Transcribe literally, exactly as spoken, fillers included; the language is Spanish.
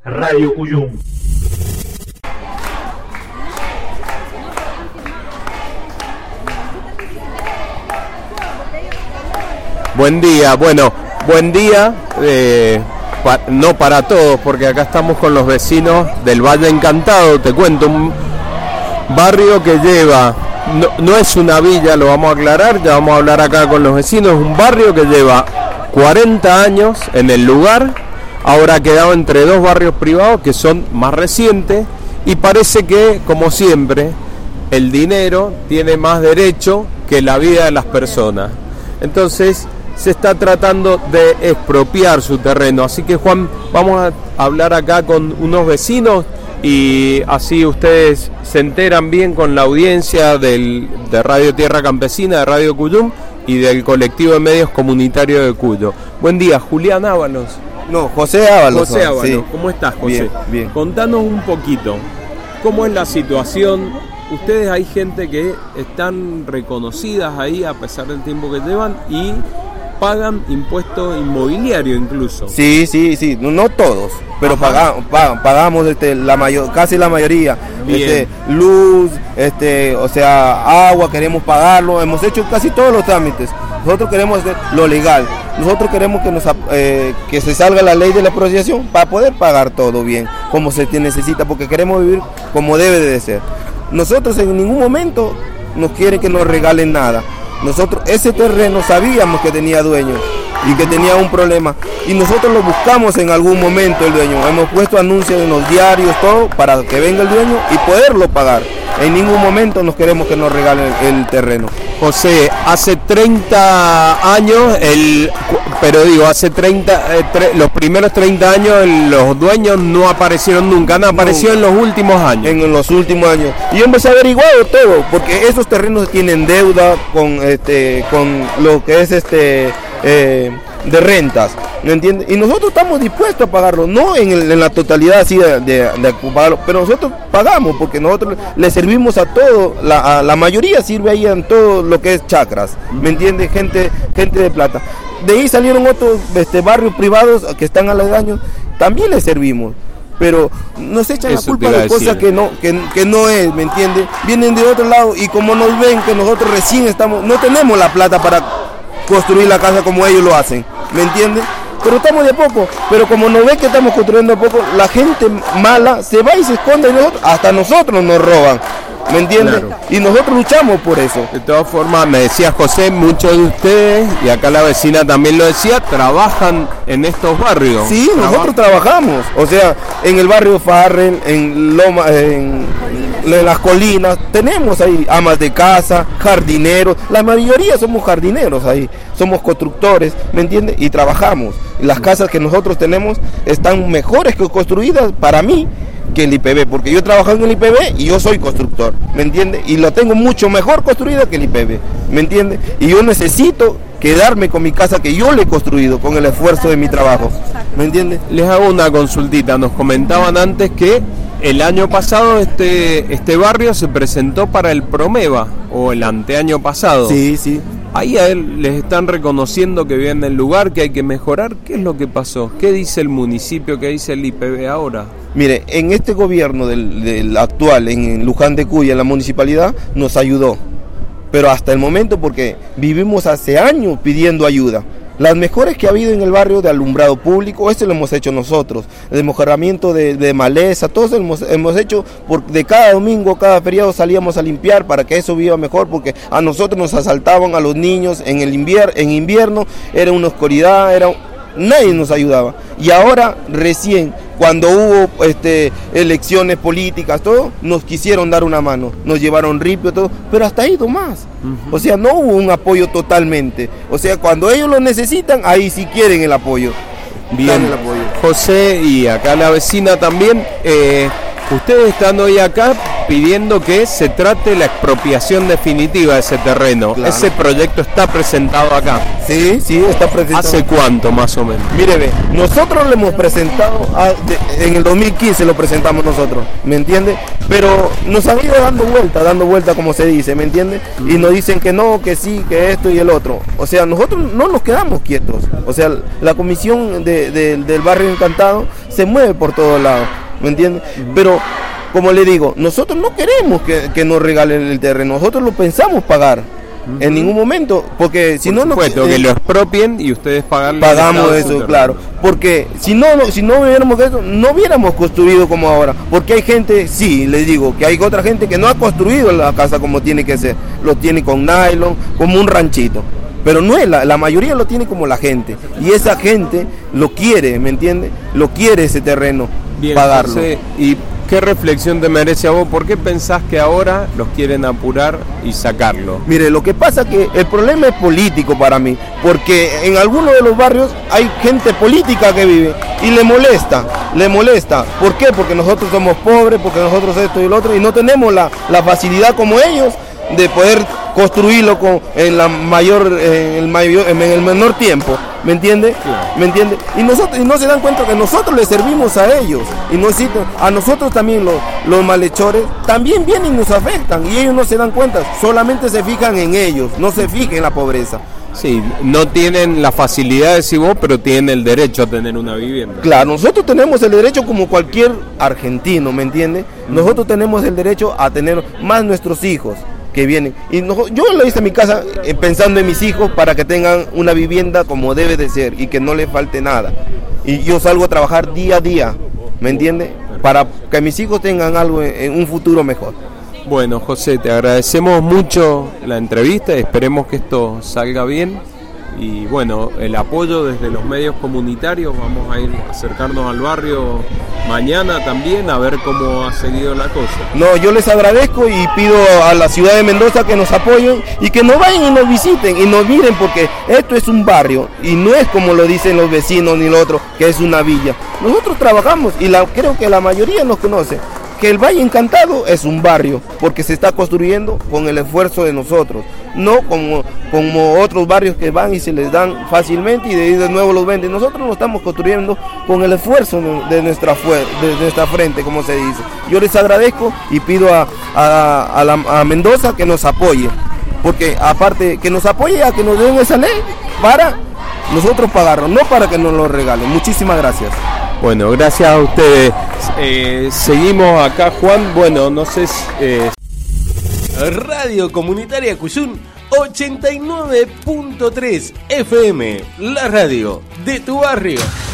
Radio Cuyum. Buen día, bueno, buen día, eh, pa, no para todos, porque acá estamos con los vecinos del Valle Encantado. Te cuento, un barrio que lleva, no, no es una villa, lo vamos a aclarar, ya vamos a hablar acá con los vecinos, es un barrio que lleva cuarenta años en el lugar, ahora ha quedado entre dos barrios privados que son más recientes, y parece que, como siempre, el dinero tiene más derecho que la vida de las personas. Entonces se está tratando de expropiar su terreno. Así que, Juan, vamos a hablar acá con unos vecinos y así ustedes se enteran bien con la audiencia del, de Radio Tierra Campesina, de Radio Cuyum y del colectivo de medios comunitarios de Cuyo. Buen día, Julián Ábalos. No, José Ábalos. José Ábalos, sí. ¿Cómo estás, José? Bien, bien. Contanos un poquito, ¿cómo es la situación? Ustedes, hay gente que están reconocidas ahí a pesar del tiempo que llevan y pagan impuestos inmobiliarios incluso. Sí, sí, sí, no, no todos, pero pagamos, pagamos, pagamos este, la mayor, casi la mayoría. Este, luz, este, o sea, agua, queremos pagarlo, hemos hecho casi todos los trámites. Nosotros queremos hacer lo legal, nosotros queremos que nos eh, que se salga la ley de la expropiación para poder pagar todo bien, como se necesita, porque queremos vivir como debe de ser. Nosotros en ningún momento nos quieren que nos regalen nada. Nosotros ese terreno sabíamos que tenía dueño y que tenía un problema, y nosotros lo buscamos en algún momento el dueño. Hemos puesto anuncios en los diarios, todo, para que venga el dueño y poderlo pagar. En ningún momento nos queremos que nos regalen el terreno. José, hace treinta años, el, pero digo, hace treinta, eh, tre, los primeros treinta años los dueños no aparecieron nunca, han aparecido no, en los últimos años. En los últimos años. Y hemos averiguado todo, porque esos terrenos tienen deuda con este, con lo que es este eh, de rentas, ¿me entiendes? Y nosotros estamos dispuestos a pagarlo, no en, el, en la totalidad así de, de, de pagarlo, pero nosotros pagamos porque nosotros le servimos a todo, la, a la mayoría sirve ahí en todo lo que es chacras, ¿me entiendes? Gente, gente de plata. De ahí salieron otros este, barrios privados que están aledaños, también les servimos. Pero nos echan Eso la culpa de cosas que no, que, que no es, ¿me entiendes? Vienen de otro lado y como nos ven que nosotros recién estamos, no tenemos la plata para construir la casa como ellos lo hacen, ¿me entiendes? Pero estamos de a poco, pero como nos ven que estamos construyendo de a poco, la gente mala se va y se esconde, y nosotros, hasta nosotros nos roban, ¿me entiendes? Claro. Y nosotros luchamos por eso. De todas formas, me decía José, muchos de ustedes, y acá la vecina también lo decía, trabajan en estos barrios. Sí, Traba- nosotros trabajamos, o sea, en el barrio Farrell, en Loma, en, en las colinas, tenemos ahí amas de casa, jardineros, la mayoría somos jardineros ahí, somos constructores, ¿me entiendes? Y trabajamos. Las casas que nosotros tenemos están mejores que construidas para mí que el I P B, porque yo he trabajado en el I P B y yo soy constructor, ¿me entiendes? Y lo tengo mucho mejor construida que el I P B, ¿me entiendes? Y yo necesito quedarme con mi casa que yo le he construido con el esfuerzo de mi trabajo, ¿me entiendes? Les hago una consultita, nos comentaban antes que el año pasado este, este barrio se presentó para el Promeva, o el anteaño pasado. Sí, sí. Ahí a él les están reconociendo que viven en el lugar, que hay que mejorar. ¿Qué es lo que pasó? ¿Qué dice el municipio? ¿Qué dice el I P B ahora? Mire, en este gobierno del, del actual, en Luján de Cuya, en la municipalidad, nos ayudó. Pero hasta el momento, porque vivimos hace años pidiendo ayuda. Las mejoras que ha habido en el barrio de alumbrado público, eso lo hemos hecho nosotros. El mejoramiento de, de maleza, todo eso hemos, hemos hecho, por, de cada domingo, cada feriado salíamos a limpiar para que eso viva mejor, porque a nosotros nos asaltaban a los niños en el invier, en invierno, era una oscuridad, era, nadie nos ayudaba. Y ahora, recién, cuando hubo este, elecciones políticas, todo, nos quisieron dar una mano, nos llevaron ripio, todo, pero hasta ahí nomás. Uh-huh. O sea, no hubo un apoyo totalmente. O sea, cuando ellos lo necesitan, ahí sí quieren el apoyo. Bien, el apoyo. José, y acá la vecina también, eh, ustedes están hoy acá pidiendo que se trate la expropiación definitiva de ese terreno. Claro. Ese proyecto está presentado acá. Sí, sí, está presentado. ¿Hace cuánto más o menos? Mire, ve, nosotros lo hemos presentado, a, de, en el dos mil quince lo presentamos nosotros, ¿me entiende? Pero nos han ido dando vuelta, dando vuelta como se dice, ¿me entiende? Mm. Y nos dicen que no, que sí, que esto y el otro. O sea, nosotros no nos quedamos quietos. O sea, la comisión de, de, del Barrio Encantado se mueve por todos lados, ¿me entiende? Mm. Pero, como le digo, nosotros no queremos que, que nos regalen el terreno, nosotros lo pensamos pagar. Uh-huh. En ningún momento, porque si Por no supuesto, nos, eh, que lo expropien y ustedes pagan pagamos eso, claro, porque si no si no viéramos eso, no hubiéramos construido como ahora, porque hay gente, sí, les digo, que hay otra gente que no ha construido la casa como tiene que ser, lo tiene con nylon, como un ranchito, pero no es la, la mayoría lo tiene como la gente, y esa gente lo quiere, ¿me entiende? Lo quiere ese terreno. Bien, pagarlo. José, ¿y qué reflexión te merece a vos? ¿Por qué pensás que ahora los quieren apurar y sacarlo? Mire, lo que pasa es que el problema es político para mí, porque en algunos de los barrios hay gente política que vive y le molesta, le molesta. ¿Por qué? Porque nosotros somos pobres, porque nosotros esto y lo otro, y no tenemos la, la facilidad como ellos de poder construirlo con, en la mayor, en el mayor, en el menor tiempo, ¿me entiende? Claro. ¿Me entiende? Y nosotros, y no se dan cuenta que nosotros les servimos a ellos, y no, a nosotros también los, los malhechores también vienen y nos afectan, y ellos no se dan cuenta, solamente se fijan en ellos, no se fijan en la pobreza. Sí, no tienen la facilidad de decir vos, pero tienen el derecho a tener una vivienda. Claro, nosotros tenemos el derecho como cualquier argentino, ¿me entiende? Uh-huh. Nosotros tenemos el derecho a tener más nuestros hijos que vienen. Y no, yo lo hice en mi casa eh, pensando en mis hijos para que tengan una vivienda como debe de ser y que no les falte nada. Y yo salgo a trabajar día a día, ¿me entiende? Para que mis hijos tengan algo en, en un futuro mejor. Bueno, José, te agradecemos mucho la entrevista, esperemos que esto salga bien y bueno, el apoyo desde los medios comunitarios, vamos a ir a acercarnos al barrio mañana también a ver cómo ha seguido la cosa. No, yo les agradezco y pido a la ciudad de Mendoza que nos apoyen y que nos vayan y nos visiten y nos miren, porque esto es un barrio y no es como lo dicen los vecinos ni lo otro, que es una villa. Nosotros trabajamos y la, creo que la mayoría nos conoce, que el Valle Encantado es un barrio, porque se está construyendo con el esfuerzo de nosotros, no como, como otros barrios que van y se les dan fácilmente y de, de nuevo los venden. Nosotros lo estamos construyendo con el esfuerzo de nuestra, de nuestra frente, como se dice. Yo les agradezco y pido a, a, a, la, a Mendoza que nos apoye, porque aparte que nos apoye a que nos den esa ley para nosotros pagarlo, no para que nos lo regalen. Muchísimas gracias. Bueno, gracias a ustedes. Eh, seguimos acá, Juan. Bueno, no sé si... Eh... Radio Comunitaria Cuyún ochenta y nueve punto tres F M, la radio de tu barrio.